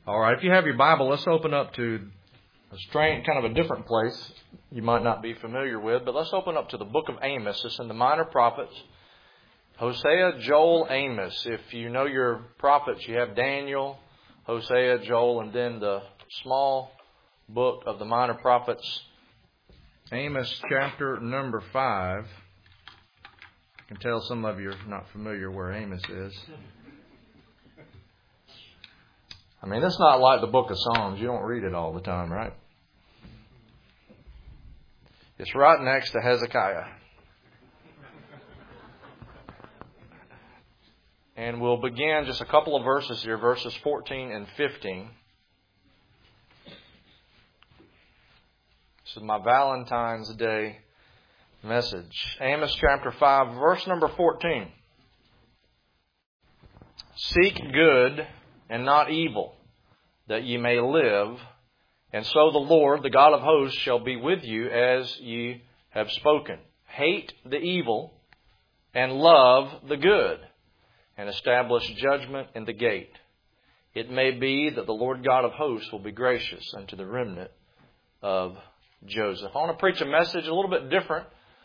All right, if you have your Bible, let's open up to a strange, kind of a different place you might not be familiar with, but let's open up to the book of Amos. It's in the Minor Prophets. Hosea, Joel, Amos. If you know your prophets, you have Daniel, Hosea, Joel, and then the small book of the Minor Prophets, Amos chapter number 5. I can tell some of you are not familiar where Amos is. I mean, it's not like the book of Psalms. You don't read it all the time, right? It's right next to Hezekiah. And we'll begin just a couple of verses here, verses 14 and 15. This is my Valentine's Day message. Amos chapter 5, verse number 14. Seek good and not evil, that ye may live, and so the Lord, the God of hosts, shall be with you as ye have spoken. Hate the evil, and love the good, and establish judgment in the gate. It may be that the Lord God of hosts will be gracious unto the remnant of Joseph. I want to preach a message a little bit different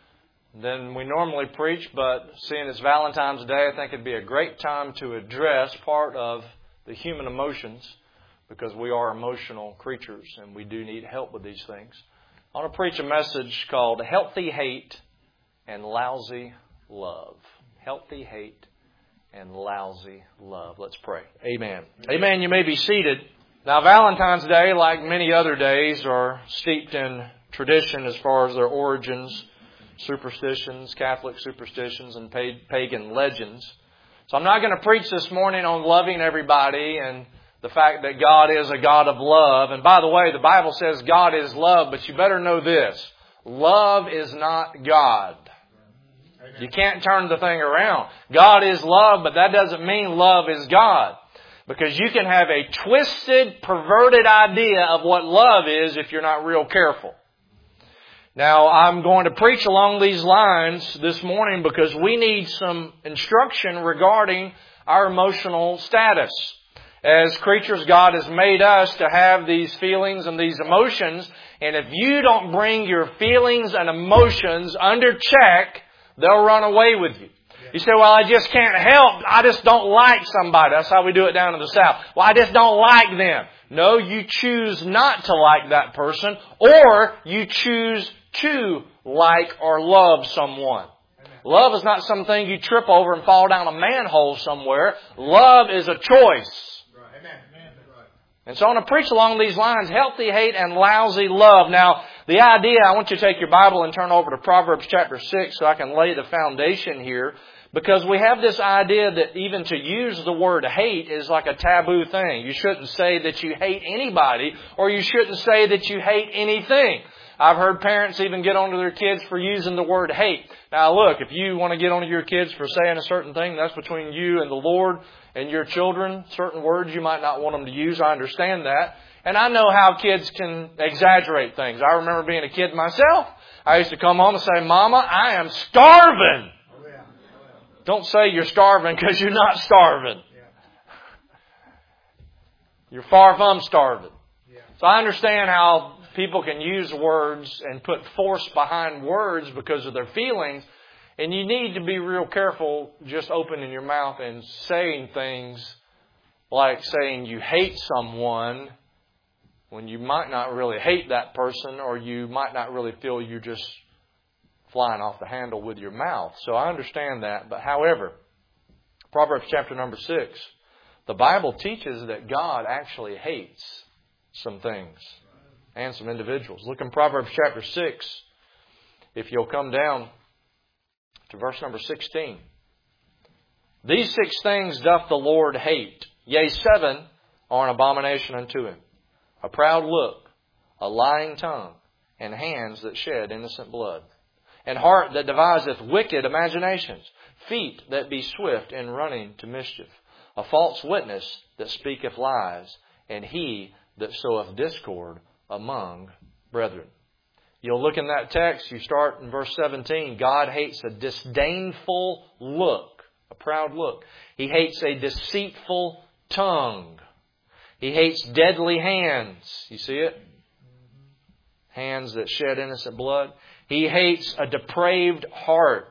than we normally preach, but seeing it's Valentine's Day, I think it'd be a great time to address part of the human emotions, because we are emotional creatures and we do need help with these things. I want to preach a message called Healthy Hate and Lousy Love. Healthy Hate and Lousy Love. Let's pray. Amen. Amen. You may be seated. Now, Valentine's Day, like many other days, are steeped in tradition as far as their origins, superstitions, Catholic superstitions, and pagan legends. So I'm not going to preach this morning on loving everybody and the fact that God is a God of love. And by the way, the Bible says God is love, but you better know this. Love is not God. You can't turn the thing around. God is love, but that doesn't mean love is God. Because you can have a twisted, perverted idea of what love is if you're not real careful. Now, I'm going to preach along these lines this morning because we need some instruction regarding our emotional status. As creatures, God has made us to have these feelings and these emotions. And if you don't bring your feelings and emotions under check, they'll run away with you. You say, well, I just can't help. I just don't like somebody. That's how we do it down in the South. Well, I just don't like them. No, you choose not to like that person, or you choose to like or love someone. Amen. Love is not something you trip over and fall down a manhole somewhere. Love is a choice. Right. Amen. And so I want to preach along these lines, healthy hate and lousy love. Now, the idea, I want you to take your Bible and turn over to Proverbs chapter 6 so I can lay the foundation here. Because we have this idea that even to use the word hate is like a taboo thing. You shouldn't say that you hate anybody, or you shouldn't say that you hate anything. I've heard parents even get onto their kids for using the word hate. Now look, if you want to get onto your kids for saying a certain thing, that's between you and the Lord and your children. Certain words you might not want them to use. I understand that. And I know how kids can exaggerate things. I remember being a kid myself. I used to come home and say, Mama, I am starving. Don't say you're starving because you're not starving. You're far from starving. So I understand how people can use words and put force behind words because of their feelings. And you need to be real careful just opening your mouth and saying things like saying you hate someone when you might not really hate that person, or you might not really feel you're just flying off the handle with your mouth. So I understand that. But however, Proverbs chapter number 6, the Bible teaches that God actually hates some things and some individuals. Look in Proverbs chapter 6, if you'll come down to verse number 16. These 6 things doth the Lord hate. Yea, 7 are an abomination unto Him. A proud look, a lying tongue, and hands that shed innocent blood. And heart that deviseth wicked imaginations, feet that be swift in running to mischief, a false witness that speaketh lies, and he that soweth discord among brethren. You'll look in that text, you start in verse 17, God hates a disdainful look, a proud look. He hates a deceitful tongue. He hates deadly hands. You see it? Hands that shed innocent blood. He hates a depraved heart.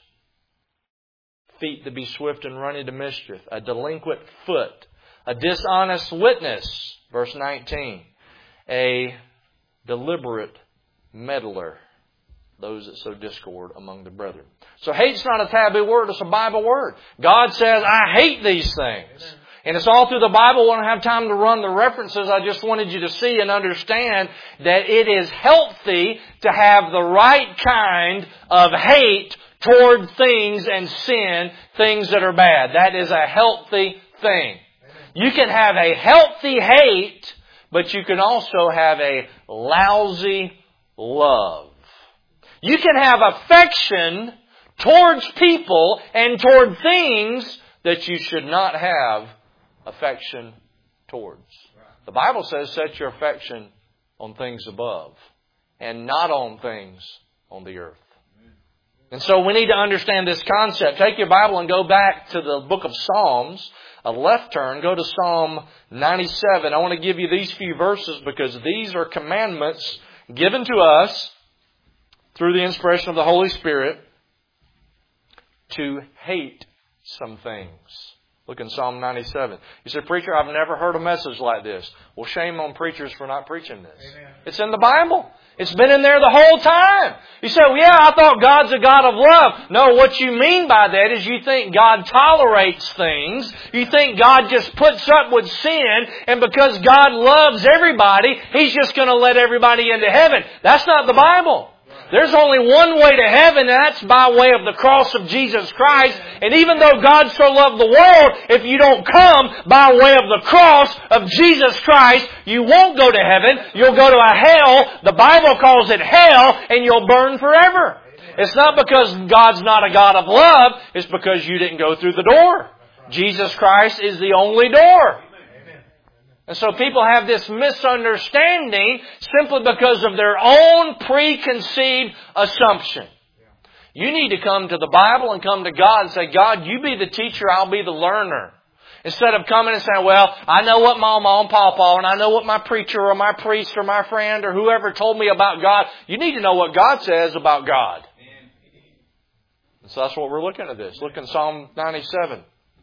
Feet that be swift and running to mischief. A delinquent foot. A dishonest witness. Verse 19. A deliberate meddler. Those that sow discord among the brethren. So hate's not a taboo word, it's a Bible word. God says, I hate these things. And it's all through the Bible. We don't have time to run the references. I just wanted you to see and understand that it is healthy to have the right kind of hate toward things and sin, things that are bad. That is a healthy thing. You can have a healthy hate, but you can also have a lousy love. You can have affection towards people and toward things that you should not have affection towards. The Bible says, set your affection on things above and not on things on the earth. And so we need to understand this concept. Take your Bible and go back to the book of Psalms. A left turn, go to Psalm 97. I want to give you these few verses because these are commandments given to us through the inspiration of the Holy Spirit to hate some things. Look in Psalm 97. You say, preacher, I've never heard a message like this. Well, shame on preachers for not preaching this. Amen. It's in the Bible. It's been in there the whole time. You say, well, yeah, I thought God's a God of love. No, what you mean by that is you think God tolerates things. You think God just puts up with sin, and because God loves everybody, He's just going to let everybody into heaven. That's not the Bible. There's only one way to heaven, and that's by way of the cross of Jesus Christ. And even though God so loved the world, if you don't come by way of the cross of Jesus Christ, you won't go to heaven. You'll go to a hell. The Bible calls it hell, and you'll burn forever. It's not because God's not a God of love. It's because you didn't go through the door. Jesus Christ is the only door. And so people have this misunderstanding simply because of their own preconceived assumption. You need to come to the Bible and come to God and say, God, you be the teacher, I'll be the learner. Instead of coming and saying, well, I know what Mama and Papa and I know what my preacher or my priest or my friend or whoever told me about God. You need to know what God says about God. And so that's what we're looking at this. Look in Psalm 97.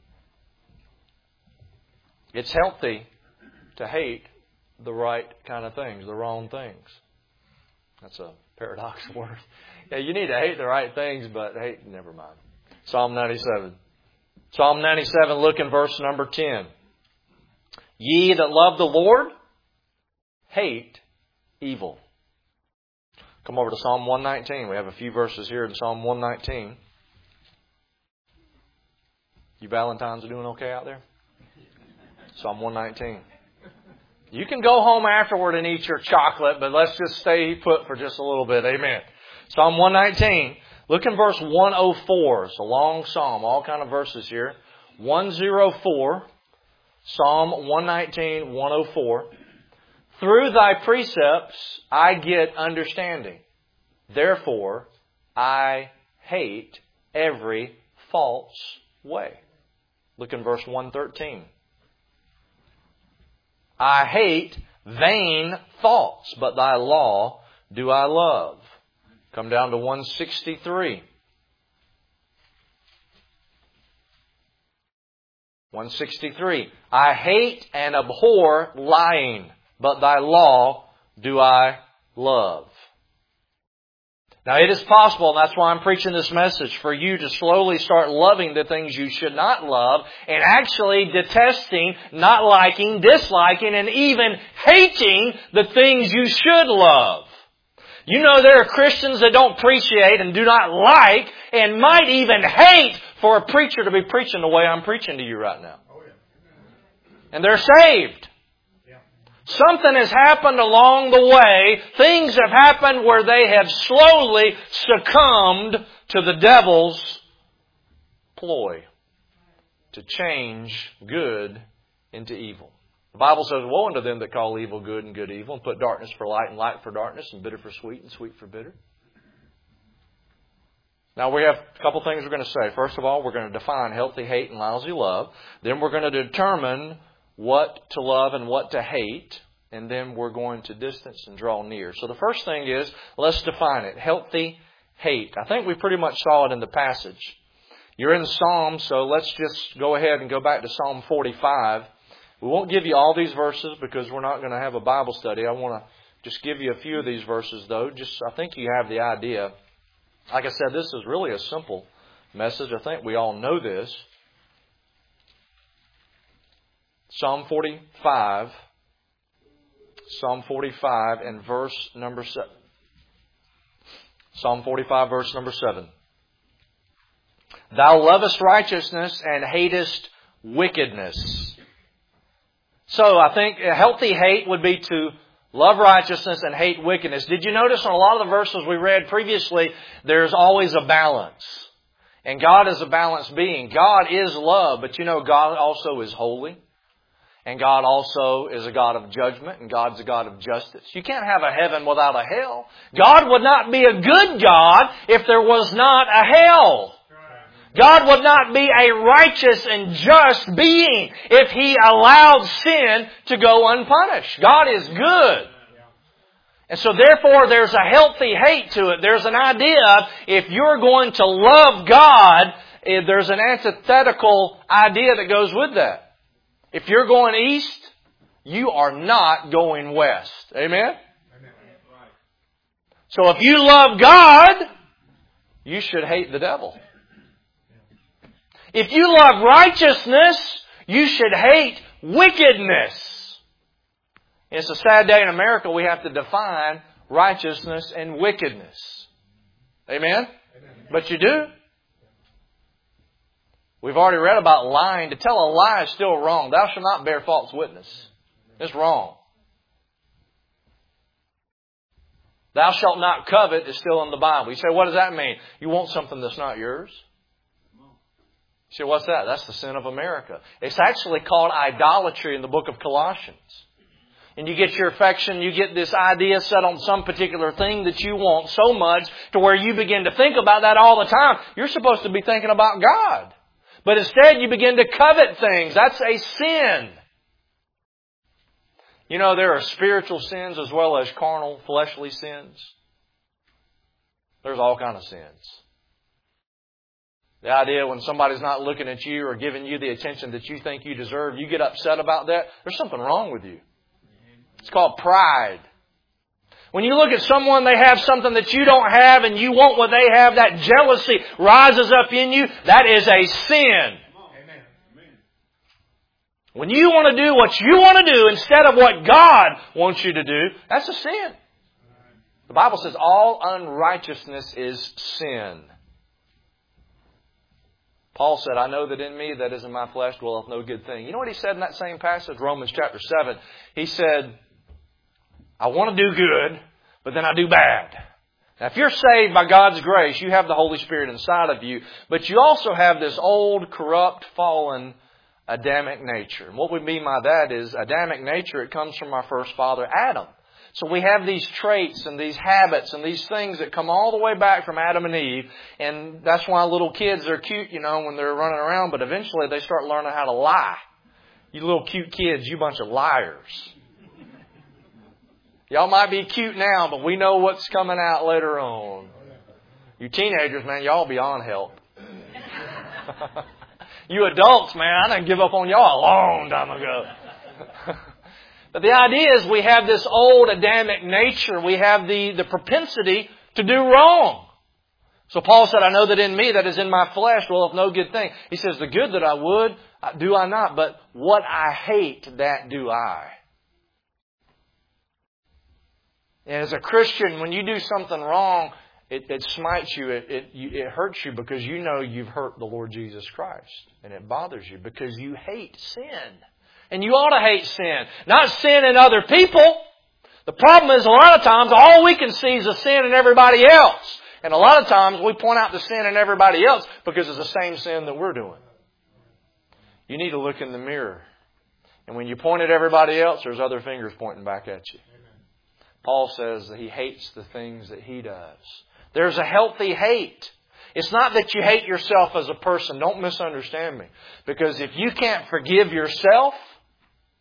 It's healthy to hate the right kind of things, the wrong things. That's a paradoxical word. Yeah, you need to hate the right things, but hate, never mind. Psalm 97. Psalm 97, look in verse number 10. Ye that love the Lord, hate evil. Come over to Psalm 119. We have a few verses here in Psalm 119. You Valentines are doing okay out there? Psalm 119. You can go home afterward and eat your chocolate, but let's just stay put for just a little bit. Amen. Psalm 119. Look in verse 104. It's a long psalm. All kind of verses here. 104. Psalm 119, 104. Through thy precepts I get understanding. Therefore I hate every false way. Look in verse 113. I hate vain thoughts, but thy law do I love. Come down to 163. 163. I hate and abhor lying, but thy law do I love. Now it is possible, and that's why I'm preaching this message, for you to slowly start loving the things you should not love, and actually detesting, not liking, disliking, and even hating the things you should love. You know there are Christians that don't appreciate and do not like, and might even hate for a preacher to be preaching the way I'm preaching to you right now. And they're saved. Something has happened along the way. Things have happened where they have slowly succumbed to the devil's ploy to change good into evil. The Bible says, woe unto them that call evil good and good evil, and put darkness for light and light for darkness, and bitter for sweet and sweet for bitter. Now we have a couple things we're going to say. First of all, we're going to define healthy hate and lousy love. Then we're going to determine what to love and what to hate. And then we're going to distance and draw near. So the first thing is, let's define it. Healthy hate. I think we pretty much saw it in the passage. You're in Psalms, so let's just go ahead and go back to Psalm 45. We won't give you all these verses because we're not going to have a Bible study. I want to just give you a few of these verses, though. I think you have the idea. Like I said, this is really a simple message. I think we all know this. Psalm 45. Psalm 45 and verse number 7. Psalm 45, verse number 7. Thou lovest righteousness and hatest wickedness. So I think a healthy hate would be to love righteousness and hate wickedness. Did you notice in a lot of the verses we read previously, there's always a balance. And God is a balanced being. God is love, but you know God also is holy. And God also is a God of judgment, and God's a God of justice. You can't have a heaven without a hell. God would not be a good God if there was not a hell. God would not be a righteous and just being if He allowed sin to go unpunished. God is good. And so therefore there's a healthy hate to it. There's an idea of if you're going to love God, there's an antithetical idea that goes with that. If you're going east, you are not going west. Amen? So if you love God, you should hate the devil. If you love righteousness, you should hate wickedness. It's a sad day in America. We have to define righteousness and wickedness. Amen? But you do. We've already read about lying. To tell a lie is still wrong. Thou shalt not bear false witness. It's wrong. Thou shalt not covet is still in the Bible. You say, what does that mean? You want something that's not yours? You say, what's that? That's the sin of America. It's actually called idolatry in the book of Colossians. And you get your affection, you get this idea set on some particular thing that you want so much to where you begin to think about that all the time. You're supposed to be thinking about God. But instead you begin to covet things. That's a sin. You know, there are spiritual sins as well as carnal, fleshly sins. There's all kinds of sins. The idea when somebody's not looking at you or giving you the attention that you think you deserve, you get upset about that, there's something wrong with you. It's called pride. When you look at someone, they have something that you don't have and you want what they have, that jealousy rises up in you. That is a sin. When you want to do what you want to do instead of what God wants you to do, that's a sin. The Bible says all unrighteousness is sin. Paul said, I know that in me, that is in my flesh, dwelleth no good thing. You know what he said in that same passage, Romans chapter 7? He said, I want to do good, but then I do bad. Now, if you're saved by God's grace, you have the Holy Spirit inside of you, but you also have this old, corrupt, fallen Adamic nature. And what we mean by that is Adamic nature, it comes from our first father, Adam. So we have these traits and these habits and these things that come all the way back from Adam and Eve. And that's why little kids are cute, you know, when they're running around, but eventually they start learning how to lie. You little cute kids, you bunch of liars. Y'all might be cute now, but we know what's coming out later on. You teenagers, man, y'all beyond help. You adults, man, I done give up on y'all a long time ago. But the idea is we have this old Adamic nature. We have the propensity to do wrong. So Paul said, I know that in me, that is in my flesh, dwelleth no good thing. He says, the good that I would, do I not, but what I hate, that do I. And as a Christian, when you do something wrong, it smites you, it hurts you because you know you've hurt the Lord Jesus Christ. And it bothers you because you hate sin. And you ought to hate sin. Not sin in other people. The problem is a lot of times all we can see is the sin in everybody else. And a lot of times we point out the sin in everybody else because it's the same sin that we're doing. You need to look in the mirror. And when you point at everybody else, there's other fingers pointing back at you. Paul says that he hates the things that he does. There's a healthy hate. It's not that you hate yourself as a person. Don't misunderstand me. Because if you can't forgive yourself,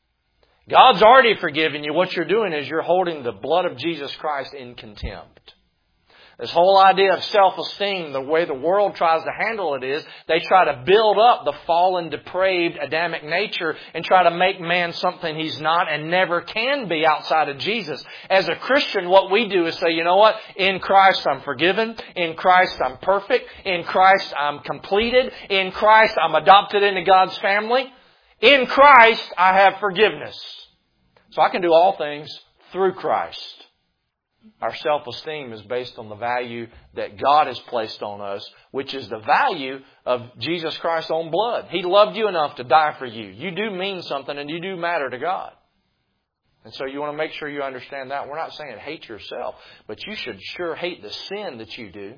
God's already forgiven you. What you're doing is you're holding the blood of Jesus Christ in contempt. This whole idea of self-esteem, the way the world tries to handle it is they try to build up the fallen, depraved Adamic nature and try to make man something he's not and never can be outside of Jesus. As a Christian, what we do is say, you know what? In Christ I'm forgiven. In Christ I'm perfect. In Christ I'm completed. In Christ I'm adopted into God's family. In Christ I have forgiveness. So I can do all things through Christ. Our self-esteem is based on the value that God has placed on us, which is the value of Jesus Christ's own blood. He loved you enough to die for you. You do mean something and you do matter to God. And so you want to make sure you understand that. We're not saying hate yourself, but you should sure hate the sin that you do.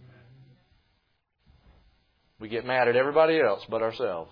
We get mad at everybody else but ourselves.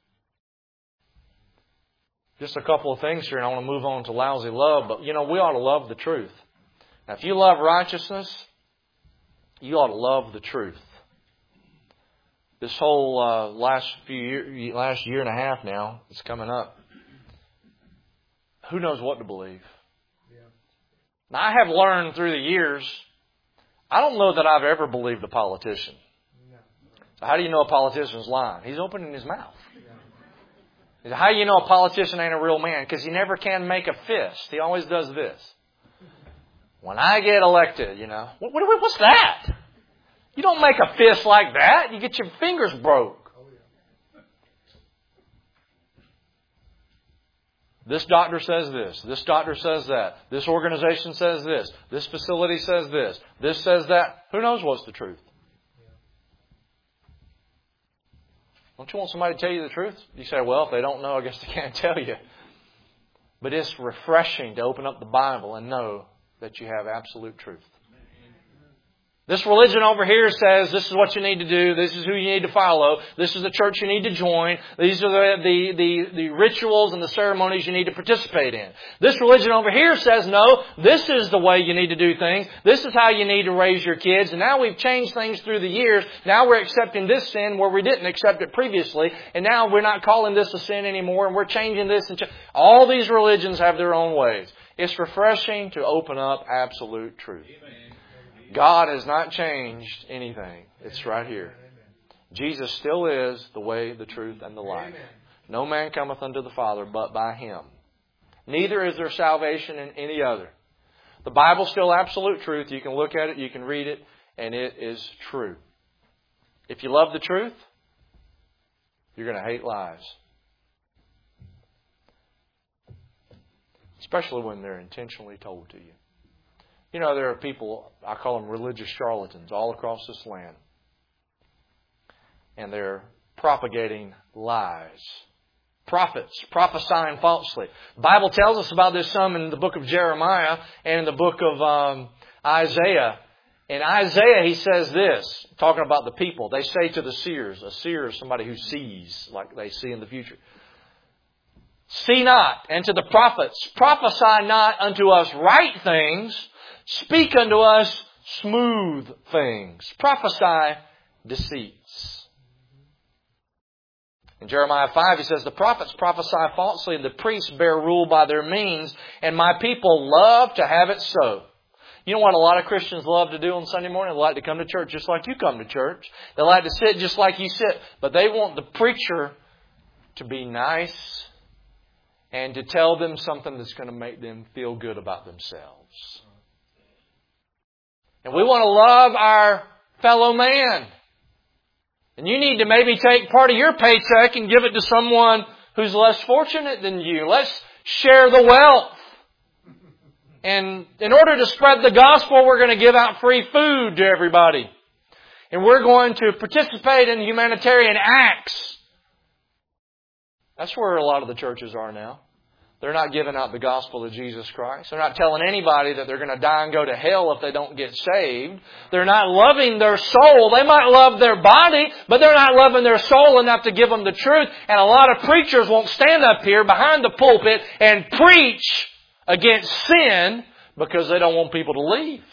Just a couple of things here, and I want to move on to lousy love. But, we ought to love the truth. Now, if you love righteousness, you ought to love the truth. This whole last year and a half now, it's coming up. Who knows what to believe? Now, I have learned through the years, I don't know that I've ever believed a politician. So how do you know a politician's lying? He's opening his mouth. How do you know a politician ain't a real man? Because he never can make a fist. He always does this. When I get elected, what's that? You don't make a fist like that. You get your fingers broke. This doctor says this. This doctor says that. This organization says this. This facility says this. This says that. Who knows what's the truth? Don't you want somebody to tell you the truth? You say, well, if they don't know, I guess they can't tell you. But it's refreshing to open up the Bible and know that you have absolute truth. This religion over here says this is what you need to do. This is who you need to follow. This is the church you need to join. These are the rituals and the ceremonies you need to participate in. This religion over here says, no, this is the way you need to do things. This is how you need to raise your kids. And now we've changed things through the years. Now we're accepting this sin where we didn't accept it previously. And now we're not calling this a sin anymore. And we're changing this. All these religions have their own ways. It's refreshing to open up absolute truth. God has not changed anything. It's right here. Jesus still is the way, the truth, and the life. No man cometh unto the Father but by Him. Neither is there salvation in any other. The Bible's still absolute truth. You can look at it, you can read it, and it is true. If you love the truth, you're going to hate lies. Especially when they're intentionally told to you. There are people, I call them religious charlatans, all across this land. And they're propagating lies. Prophets, prophesying falsely. The Bible tells us about this some in the book of Jeremiah and in the book of Isaiah. In Isaiah, he says this, talking about the people. They say to the seers, a seer is somebody who sees, like they see in the future. See not, and to the prophets, prophesy not unto us right things, speak unto us smooth things. Prophesy deceits. In Jeremiah 5, he says, the prophets prophesy falsely, and the priests bear rule by their means, and my people love to have it so. You know what a lot of Christians love to do on Sunday morning? They like to come to church just like you come to church. They like to sit just like you sit. But they want the preacher to be nice and to tell them something that's going to make them feel good about themselves. And we want to love our fellow man. And you need to maybe take part of your paycheck and give it to someone who's less fortunate than you. Let's share the wealth. And in order to spread the gospel, we're going to give out free food to everybody. And we're going to participate in humanitarian acts. That's where a lot of the churches are now. They're not giving out the gospel of Jesus Christ. They're not telling anybody that they're going to die and go to hell if they don't get saved. They're not loving their soul. They might love their body, but they're not loving their soul enough to give them the truth. And a lot of preachers won't stand up here behind the pulpit and preach against sin because they don't want people to leave.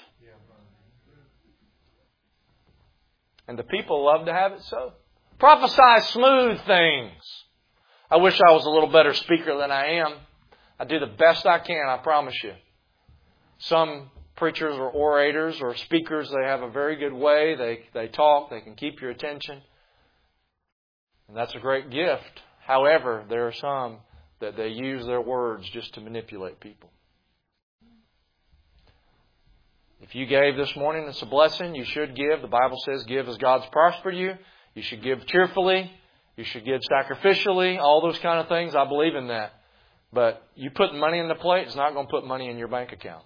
And the people love to have it so. Prophesy smooth things. I wish I was a little better speaker than I am. I do the best I can, I promise you. Some preachers or orators or speakers, they have a very good way. They talk, they can keep your attention. And that's a great gift. However, there are some that they use their words just to manipulate people. If you gave this morning, it's a blessing. You should give. The Bible says give as God's prospered you. You should give cheerfully. You should give sacrificially. All those kind of things. I believe in that. But you put money in the plate, it's not going to put money in your bank account.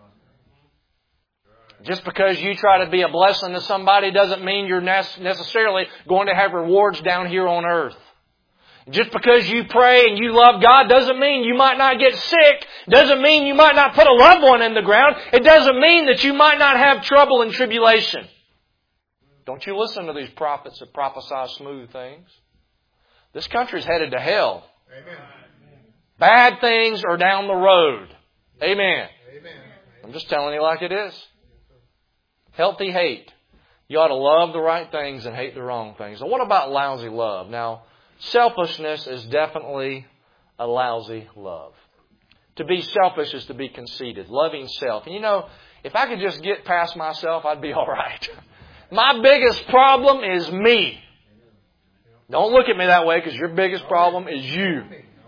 Just because you try to be a blessing to somebody doesn't mean you're necessarily going to have rewards down here on earth. Just because you pray and you love God doesn't mean you might not get sick. Doesn't mean you might not put a loved one in the ground. It doesn't mean that you might not have trouble and tribulation. Don't you listen to these prophets that prophesy smooth things. This country's headed to hell. Amen. Bad things are down the road. Amen. Amen. I'm just telling you like it is. Healthy hate. You ought to love the right things and hate the wrong things. And what about lousy love? Now, selfishness is definitely a lousy love. To be selfish is to be conceited, loving self. And you know, if I could just get past myself, I'd be all right. My biggest problem is me. Don't look at me that way, because your biggest problem is you.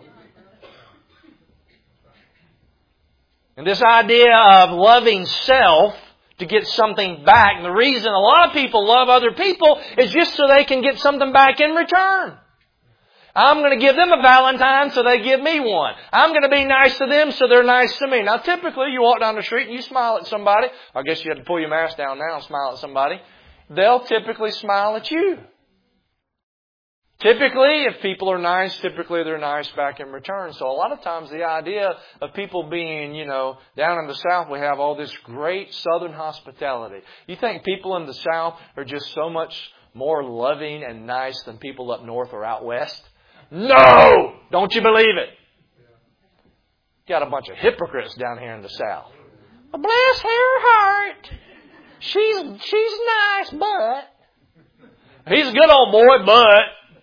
And this idea of loving self to get something back. And the reason a lot of people love other people is just so they can get something back in return. I'm going to give them a Valentine so they give me one. I'm going to be nice to them so they're nice to me. Now typically you walk down the street and you smile at somebody. I guess you have to pull your mask down now and smile at somebody. They'll typically smile at you. Typically, if people are nice, typically they're nice back in return. So a lot of times the idea of people being, down in the South, we have all this great Southern hospitality. You think people in the South are just so much more loving and nice than people up north or out west? No! Don't you believe it? Got a bunch of hypocrites down here in the South. Well, bless her heart. She's nice, but... He's a good old boy, but...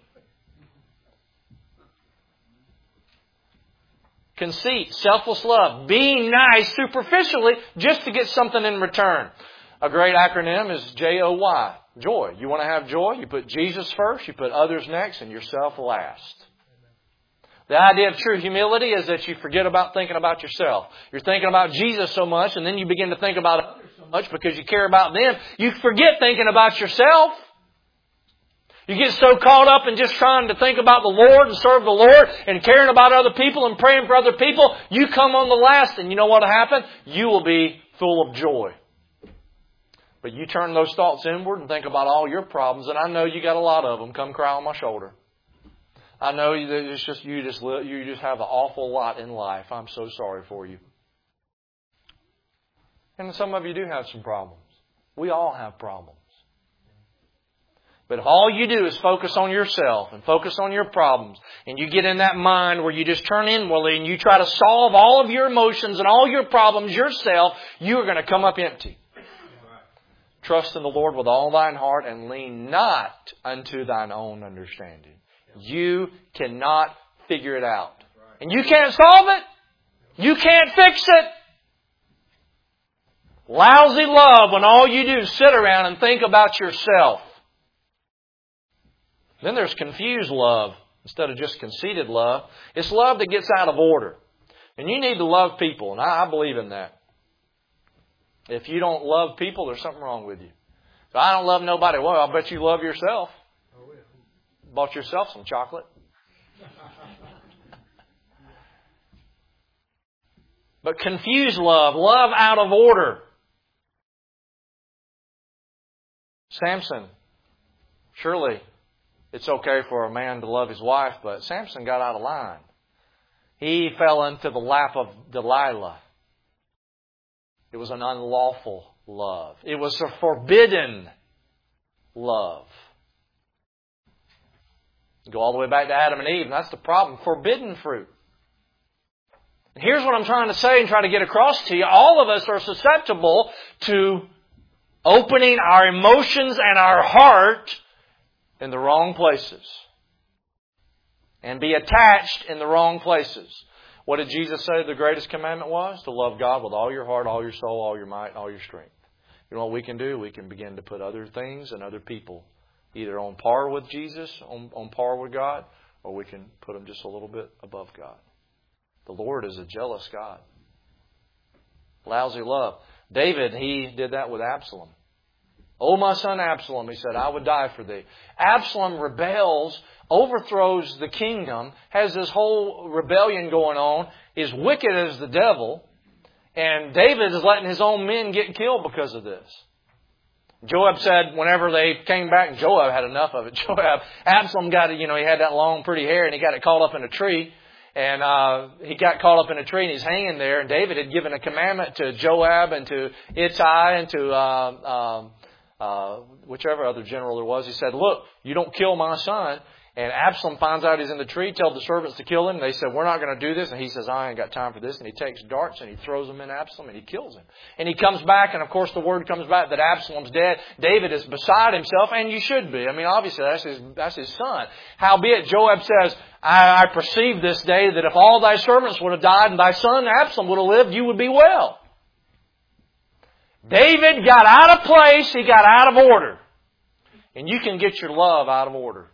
Conceit, selfless love, being nice superficially just to get something in return. A great acronym is JOY, joy. You want to have joy? You put Jesus first, you put others next, and yourself last. The idea of true humility is that you forget about thinking about yourself. You're thinking about Jesus so much, and then you begin to think about others so much because you care about them. You forget thinking about yourself. You get so caught up in just trying to think about the Lord and serve the Lord and caring about other people and praying for other people, you come on the last, and you know what will happen? You will be full of joy. But you turn those thoughts inward and think about all your problems, and I know you got a lot of them. Come cry on my shoulder. I know it's just you just have an awful lot in life. I'm so sorry for you. And some of you do have some problems. We all have problems. But if all you do is focus on yourself and focus on your problems, and you get in that mind where you just turn inwardly and you try to solve all of your emotions and all your problems yourself, you are going to come up empty. Trust in the Lord with all thine heart and lean not unto thine own understanding. You cannot figure it out. And you can't solve it. You can't fix it. Lousy love when all you do is sit around and think about yourself. Then there's confused love instead of just conceited love. It's love that gets out of order. And you need to love people, and I believe in that. If you don't love people, there's something wrong with you. So I don't love nobody. Well, I bet you love yourself. Bought yourself some chocolate. But confused love, love out of order. Samson, surely it's okay for a man to love his wife, but Samson got out of line. He fell into the lap of Delilah. It was an unlawful love. It was a forbidden love. Go all the way back to Adam and Eve, and that's the problem. Forbidden fruit. And here's what I'm trying to say and try to get across to you. All of us are susceptible to opening our emotions and our heart in the wrong places. And be attached in the wrong places. What did Jesus say the greatest commandment was? To love God with all your heart, all your soul, all your might, all your strength. You know what we can do? We can begin to put other things and other people either on par with Jesus, on par with God, or we can put them just a little bit above God. The Lord is a jealous God. Lousy love. David, he did that with Absalom. "Oh, my son Absalom," he said, "I would die for thee." Absalom rebels, overthrows the kingdom, has this whole rebellion going on, is wicked as the devil, and David is letting his own men get killed because of this. Joab said whenever they came back, Joab had enough of it. Absalom got it, he had that long pretty hair and he got it caught up in a tree. And he got caught up in a tree and he's hanging there. And David had given a commandment to Joab and to Ittai and to whichever other general there was. He said, "Look, you don't kill my son." And Absalom finds out he's in the tree, tells the servants to kill him. They said, "We're not going to do this." And he says, "I ain't got time for this." And he takes darts and he throws them in Absalom and he kills him. And he comes back, and of course the word comes back that Absalom's dead. David is beside himself, and you should be. I mean, obviously that's his son. Howbeit, Joab says, I perceive this day that if all thy servants would have died and thy son Absalom would have lived, you would be well. David got out of place. He got out of order. And you can get your love out of order.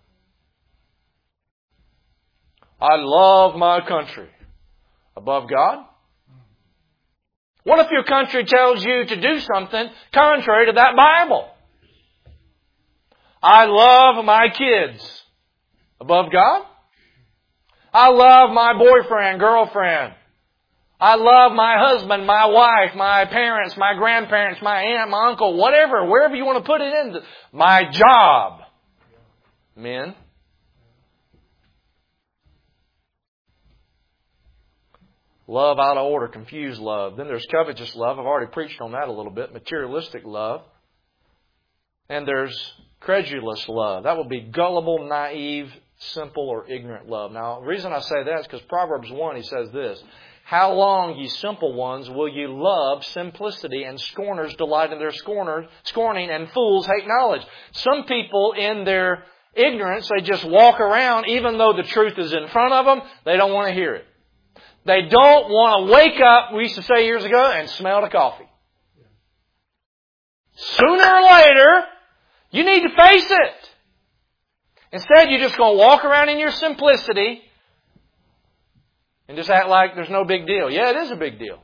I love my country above God. What if your country tells you to do something contrary to that Bible? I love my kids above God. I love my boyfriend, girlfriend. I love my husband, my wife, my parents, my grandparents, my aunt, my uncle, whatever, wherever you want to put it in. My job. Men. Love out of order, confused love. Then there's covetous love. I've already preached on that a little bit. Materialistic love. And there's credulous love. That would be gullible, naive, simple, or ignorant love. Now, the reason I say that is because Proverbs 1, he says this: "How long, ye simple ones, will ye love simplicity, and scorners delight in their scorning, and fools hate knowledge?" Some people in their ignorance, they just walk around, even though the truth is in front of them, they don't want to hear it. They don't want to wake up, we used to say years ago, and smell the coffee. Sooner or later, you need to face it. Instead, you're just going to walk around in your simplicity and just act like there's no big deal. Yeah, it is a big deal.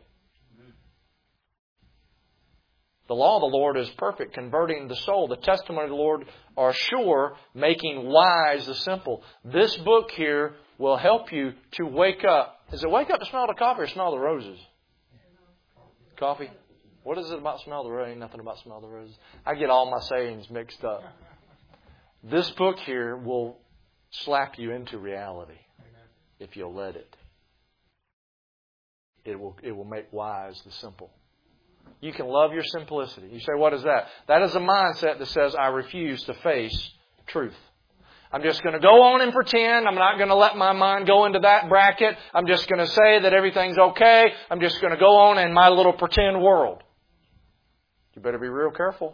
The law of the Lord is perfect, converting the soul. The testimony of the Lord are sure, making wise the simple. This book here will help you to wake up. Is it wake up to smell the coffee or smell the roses? Coffee? What is it about smell the roses? Ain't nothing about smell the roses. I get all my sayings mixed up. This book here will slap you into reality if you'll let it. It will make wise the simple. You can love your simplicity. You say, what is that? That is a mindset that says, I refuse to face truth. I'm just going to go on and pretend. I'm not going to let my mind go into that bracket. I'm just going to say that everything's okay. I'm just going to go on in my little pretend world. You better be real careful.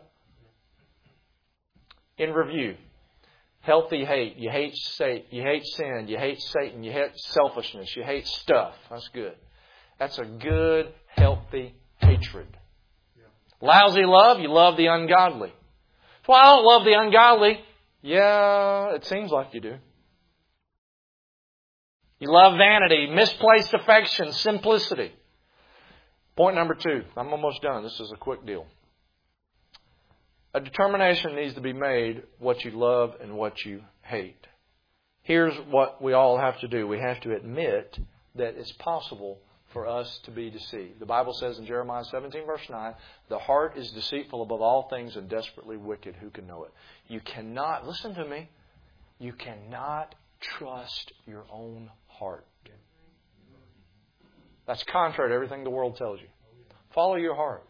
In review, healthy hate. You hate sin. You hate Satan. You hate selfishness. You hate stuff. That's good. That's a good, healthy hatred. Lousy love, you love the ungodly. Well, I don't love the ungodly. Yeah, it seems like you do. You love vanity, misplaced affection, simplicity. Point number 2. I'm almost done. This is a quick deal. A determination needs to be made what you love and what you hate. Here's what we all have to do. We have to admit that it's possible for us to be deceived. The Bible says in Jeremiah 17 verse 9, the heart is deceitful above all things and desperately wicked. Who can know it? You cannot, listen to me, you cannot trust your own heart. That's contrary to everything the world tells you. Follow your heart.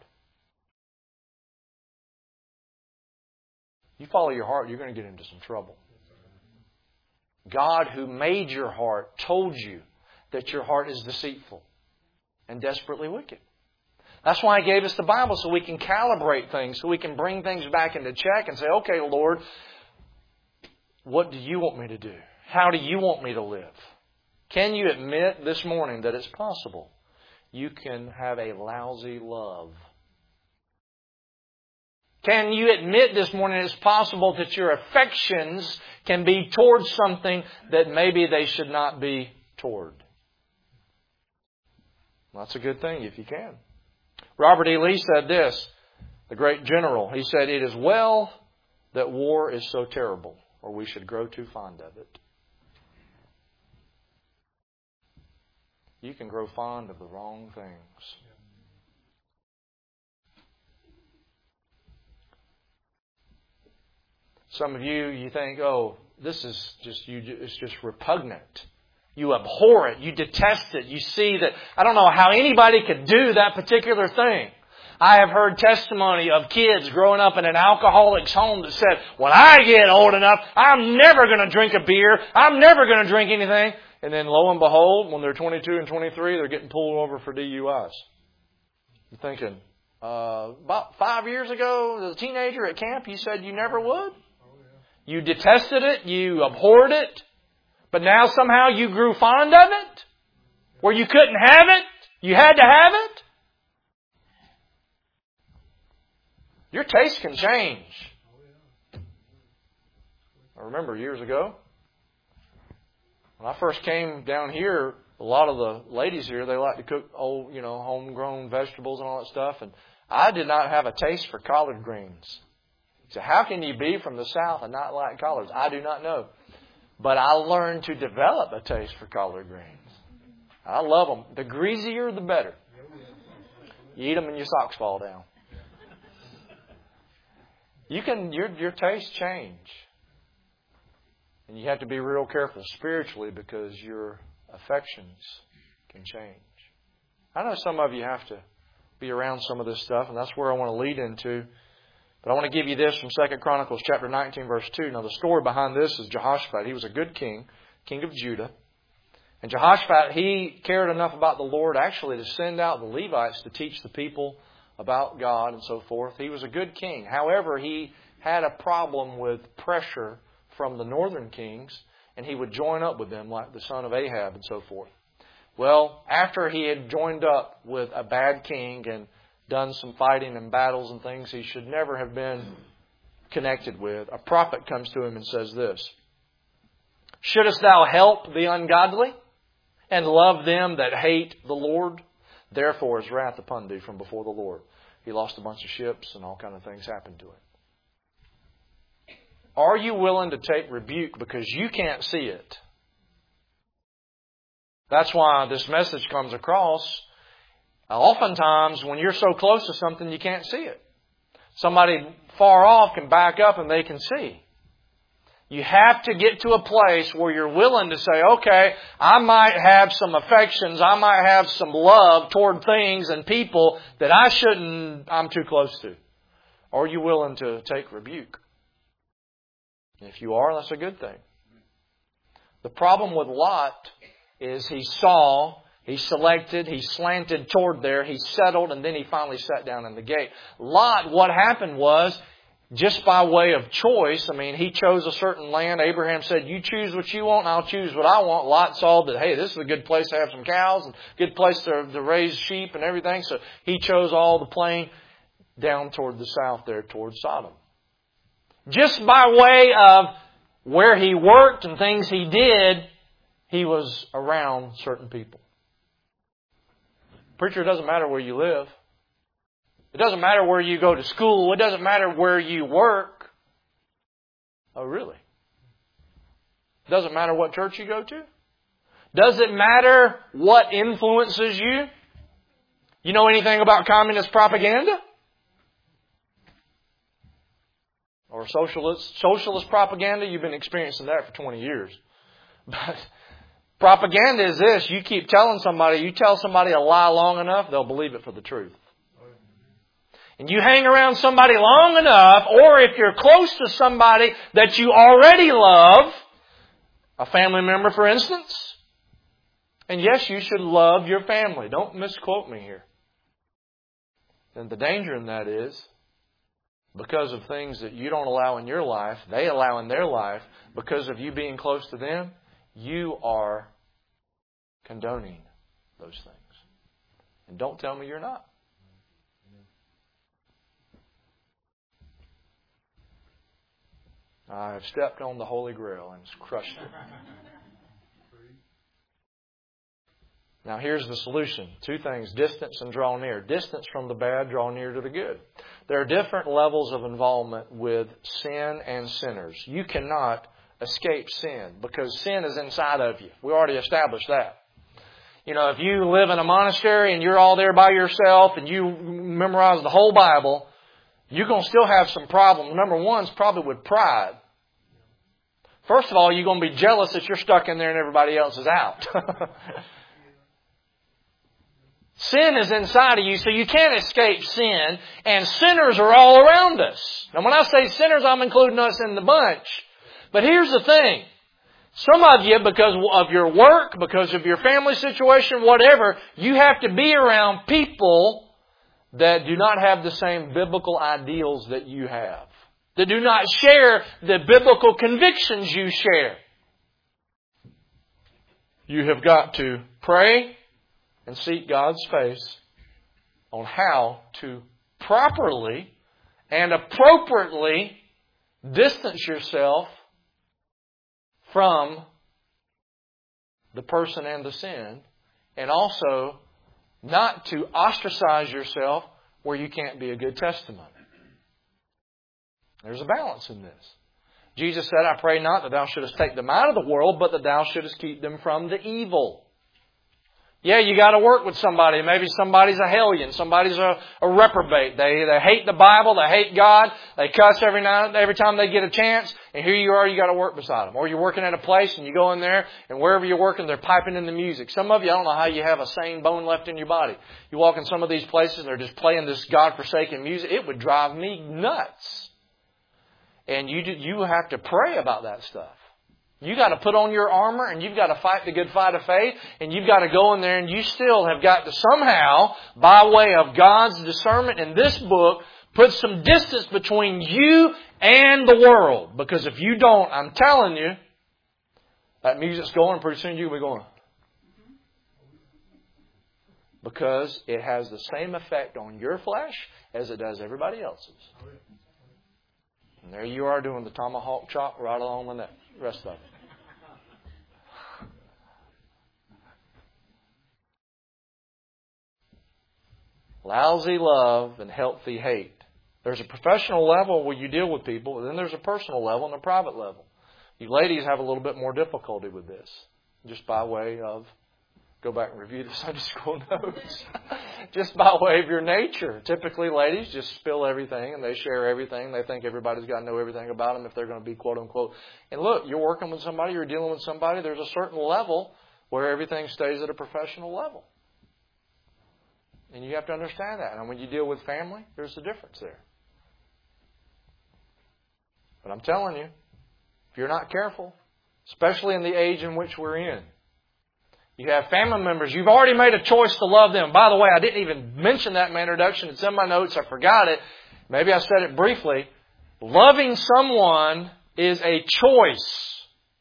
You follow your heart, you're going to get into some trouble. God, who made your heart, told you that your heart is deceitful and desperately wicked. That's why He gave us the Bible, so we can calibrate things, so we can bring things back into check and say, okay, Lord, what do you want me to do? How do you want me to live? Can you admit this morning that it's possible you can have a lousy love? Can you admit this morning it's possible that your affections can be towards something that maybe they should not be toward? Well, that's a good thing if you can. Robert E. Lee said this, the great general. He said, "It is well that war is so terrible, or we should grow too fond of it." You can grow fond of the wrong things. Some of you think, oh, this is just it's just repugnant. You abhor it. You detest it. You see that, I don't know how anybody could do that particular thing. I have heard testimony of kids growing up in an alcoholic's home that said, when I get old enough, I'm never going to drink a beer. I'm never going to drink anything. And then lo and behold, when they're 22 and 23, they're getting pulled over for DUIs. You're thinking, about 5 years ago, as a teenager at camp, you said you never would. You detested it. You abhorred it. But now somehow you grew fond of it. Where you couldn't have it. You had to have it. Your taste can change. I remember years ago, when I first came down here, a lot of the ladies here, they like to cook old, homegrown vegetables and all that stuff. And I did not have a taste for collard greens. So how can you be from the South and not like collards? I do not know. But I learned to develop a taste for collard greens. I love them. The greasier, the better. You eat them and your socks fall down. Your tastes change. And you have to be real careful spiritually because your affections can change. I know some of you have to be around some of this stuff, and that's where I want to lead into. But I want to give you this from 2 Chronicles chapter 19, verse 2. Now, the story behind this is Jehoshaphat. He was a good king, king of Judah. And Jehoshaphat, he cared enough about the Lord actually to send out the Levites to teach the people about God and so forth. He was a good king. However, he had a problem with pressure from the northern kings, and he would join up with them like the son of Ahab and so forth. Well, after he had joined up with a bad king and done some fighting and battles and things he should never have been connected with, a prophet comes to him and says this, "Shouldest thou help the ungodly and love them that hate the Lord? Therefore is wrath upon thee from before the Lord." He lost a bunch of ships and all kind of things happened to him. Are you willing to take rebuke because you can't see it? That's why this message comes across. Oftentimes, when you're so close to something, you can't see it. Somebody far off can back up and they can see. You have to get to a place where you're willing to say, okay, I might have some affections, I might have some love toward things and people that I'm too close to. Are you willing to take rebuke? If you are, that's a good thing. The problem with Lot is he saw, he selected, he slanted toward there, he settled, and then he finally sat down in the gate. Lot, what happened was, just by way of choice, he chose a certain land. Abraham said, you choose what you want and I'll choose what I want. Lot saw that, hey, this is a good place to have some cows and a good place to raise sheep and everything. So he chose all the plain down toward the south there, toward Sodom. Just by way of where he worked and things he did, he was around certain people. Preacher, it doesn't matter where you live. It doesn't matter where you go to school. It doesn't matter where you work. Oh, really? It doesn't matter what church you go to? Does it matter what influences you? You know anything about communist propaganda? Or socialist propaganda? You've been experiencing that for 20 years. But propaganda is this. You keep telling somebody, you tell somebody a lie long enough, they'll believe it for the truth. And you hang around somebody long enough, or if you're close to somebody that you already love, a family member for instance, and yes, you should love your family. Don't misquote me here. And the danger in that is, because of things that you don't allow in your life, they allow in their life, because of you being close to them, you are condoning those things. And don't tell me you're not. I have stepped on the Holy Grail and crushed it. Now here's the solution. Two things. Distance and draw near. Distance from the bad, draw near to the good. There are different levels of involvement with sin and sinners. You cannot escape sin because sin is inside of you. We already established that. If you live in a monastery and you're all there by yourself and you memorize the whole Bible, you're going to still have some problems. Number one is probably with pride. First of all, you're going to be jealous that you're stuck in there and everybody else is out. Sin is inside of you, so you can't escape sin, and sinners are all around us. Now, when I say sinners, I'm including us in the bunch. But here's the thing. Some of you, because of your work, because of your family situation, whatever, you have to be around people that do not have the same biblical ideals that you have. That do not share the biblical convictions you share. You have got to pray and seek God's face on how to properly and appropriately distance yourself from the person and the sin, and also not to ostracize yourself where you can't be a good testimony. There's a balance in this. Jesus said, I pray not that thou shouldest take them out of the world, but that thou shouldest keep them from the evil. Yeah, you got to work with somebody. Maybe somebody's a hellion. Somebody's a reprobate. They hate the Bible. They hate God. They cuss every time they get a chance. And here you are, you got to work beside them. Or you're working at a place and you go in there and wherever you're working, they're piping in the music. Some of you, I don't know how you have a sane bone left in your body. You walk in some of these places and they're just playing this God-forsaken music. It would drive me nuts. And you have to pray about that stuff. You got to put on your armor and you've got to fight the good fight of faith, and you've got to go in there and you still have got to somehow, by way of God's discernment in this book, put some distance between you and the world. Because if you don't, I'm telling you, that music's going, pretty soon you'll be going. Because it has the same effect on your flesh as it does everybody else's. And there you are doing the tomahawk chop right along with the rest of it. Lousy love and healthy hate. There's a professional level where you deal with people, and then there's a personal level and a private level. You ladies have a little bit more difficulty with this, just by way of, go back and review the Sunday school notes, just by way of your nature. Typically, ladies just spill everything and they share everything. They think everybody's got to know everything about them if they're going to be quote unquote. And look, you're working with somebody, you're dealing with somebody, there's a certain level where everything stays at a professional level. And you have to understand that. And when you deal with family, there's a difference there. But I'm telling you, if you're not careful, especially in the age in which we're in, you have family members, you've already made a choice to love them. By the way, I didn't even mention that in my introduction. It's in my notes. I forgot it. Maybe I said it briefly. Loving someone is a choice.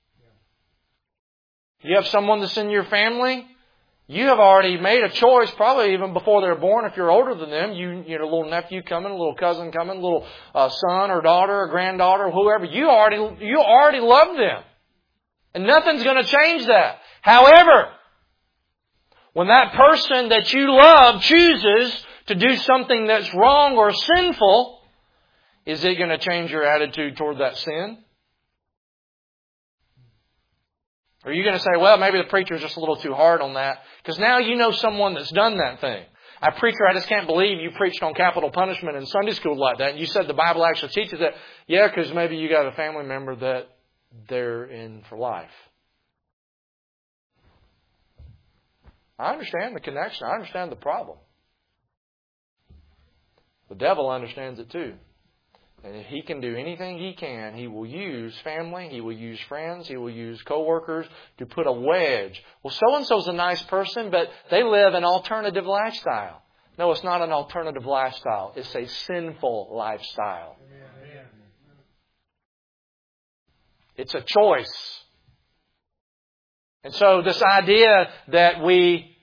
You have someone that's in your family, you have already made a choice, probably even before they're born. If you're older than them, you know, little nephew coming, a little cousin coming, little son or daughter or granddaughter, whoever. You already love them, and nothing's going to change that. However, when that person that you love chooses to do something that's wrong or sinful, is it going to change your attitude toward that sin? Or are you going to say, well, maybe the preacher's just a little too hard on that? Because now you know someone that's done that thing. Preacher, I just can't believe you preached on capital punishment in Sunday school like that. And you said the Bible actually teaches that. Yeah, because maybe you got a family member that they're in for life. I understand the connection. I understand the problem. The devil understands it too. And if he can do anything he can, he will use family, he will use friends, he will use coworkers to put a wedge. Well, so-and-so's a nice person, but they live an alternative lifestyle. No, it's not an alternative lifestyle. It's a sinful lifestyle. It's a choice. And so this idea that we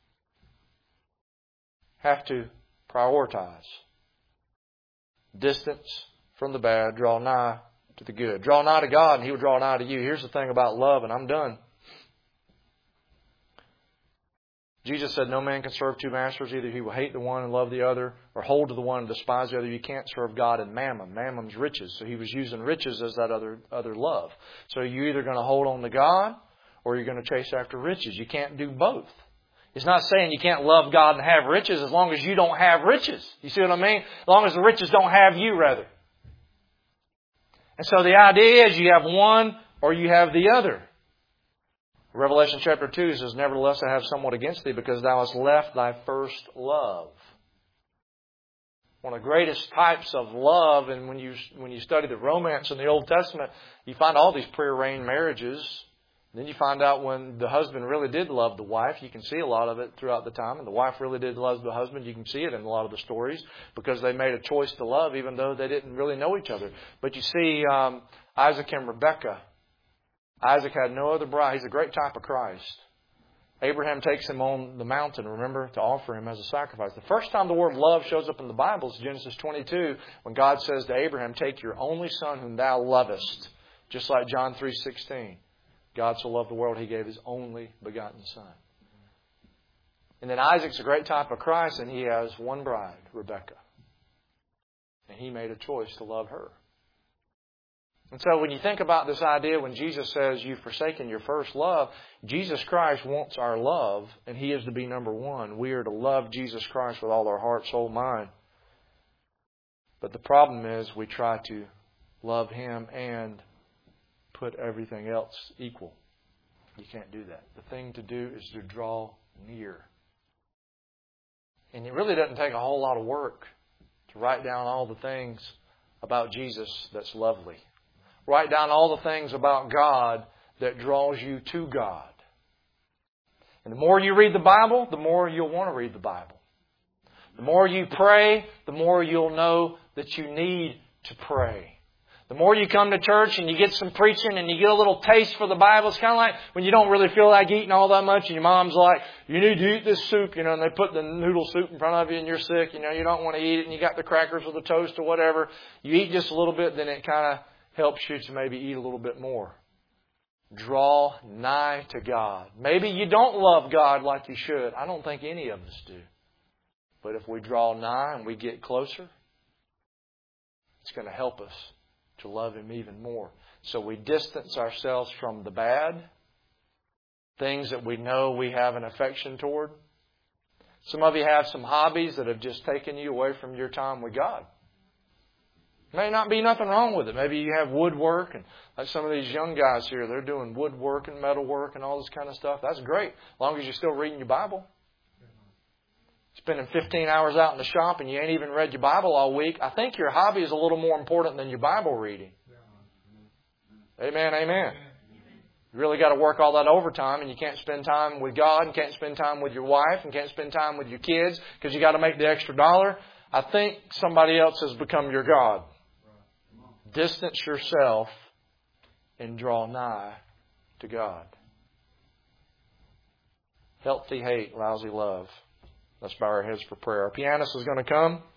have to prioritize. Distance from the bad, draw nigh to the good. Draw nigh to God and He will draw nigh to you. Here's the thing about love, and I'm done. Jesus said no man can serve two masters. Either he will hate the one and love the other, or hold to the one and despise the other. You can't serve God and mammon. Mammon's riches. So He was using riches as that other love. So you're either going to hold on to God or you're going to chase after riches. You can't do both. It's not saying you can't love God and have riches as long as you don't have riches. You see what I mean? As long as the riches don't have you, rather. And so the idea is you have one or you have the other. Revelation chapter 2 says, nevertheless I have somewhat against thee, because thou hast left thy first love. One of the greatest types of love, and when you study the romance in the Old Testament, you find all these prearranged marriages. Then you find out when the husband really did love the wife. You can see a lot of it throughout the time. And the wife really did love the husband. You can see it in a lot of the stories because they made a choice to love even though they didn't really know each other. But you see Isaac and Rebekah. Isaac had no other bride. He's a great type of Christ. Abraham takes him on the mountain, remember, to offer him as a sacrifice. The first time the word love shows up in the Bible is Genesis 22, when God says to Abraham, take your only son whom thou lovest. Just like John 3:16. God so loved the world, He gave His only begotten Son. And then Isaac's a great type of Christ, and he has one bride, Rebekah. And he made a choice to love her. And so when you think about this idea, when Jesus says you've forsaken your first love, Jesus Christ wants our love, and He is to be number one. We are to love Jesus Christ with all our heart, soul, mind. But the problem is we try to love Him and put everything else equal. You can't do that. The thing to do is to draw near. And it really doesn't take a whole lot of work to write down all the things about Jesus that's lovely. Write down all the things about God that draws you to God. And the more you read the Bible, the more you'll want to read the Bible. The more you pray, the more you'll know that you need to pray. The more you come to church and you get some preaching and you get a little taste for the Bible, it's kind of like when you don't really feel like eating all that much and your mom's like, you need to eat this soup, and they put the noodle soup in front of you and you're sick, you don't want to eat it, and you got the crackers or the toast or whatever. You eat just a little bit, then it kind of helps you to maybe eat a little bit more. Draw nigh to God. Maybe you don't love God like you should. I don't think any of us do. But if we draw nigh and we get closer, it's going to help us to love Him even more. So we distance ourselves from the bad, things that we know we have an affection toward. Some of you have some hobbies that have just taken you away from your time with God. May not be nothing wrong with it. Maybe you have woodwork, and like some of these young guys here, they're doing woodwork and metalwork and all this kind of stuff. That's great, as long as you're still reading your Bible. Spending 15 hours out in the shop and you ain't even read your Bible all week, I think your hobby is a little more important than your Bible reading. Amen, amen. You really got to work all that overtime, and you can't spend time with God, and can't spend time with your wife, and can't spend time with your kids because you got to make the extra dollar. I think somebody else has become your God. Distance yourself and draw nigh to God. Healthy hate, lousy love. Let's bow our heads for prayer. Our pianist is going to come.